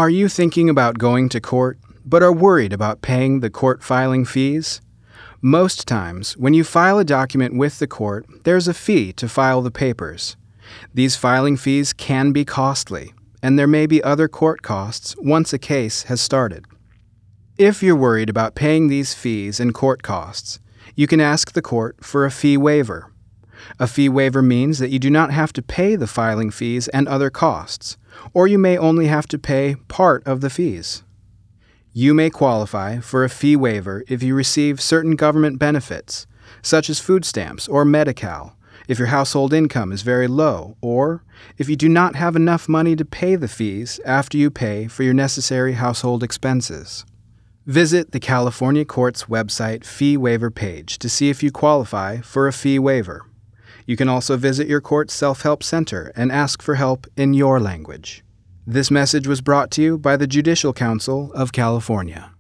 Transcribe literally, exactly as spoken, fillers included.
Are you thinking about going to court, but are worried about paying the court filing fees? Most times, when you file a document with the court, there's a fee to file the papers. These filing fees can be costly, and there may be other court costs once a case has started. If you're worried about paying these fees and court costs, you can ask the court for a fee waiver. A fee waiver means that you do not have to pay the filing fees and other costs, or you may only have to pay part of the fees. You may qualify for a fee waiver if you receive certain government benefits, such as food stamps or Medi-Cal, if your household income is very low, or if you do not have enough money to pay the fees after you pay for your necessary household expenses. Visit the California Court's website fee waiver page to see if you qualify for a fee waiver. You can also visit your court's self-help center and ask for help in your language. This message was brought to you by the Judicial Council of California.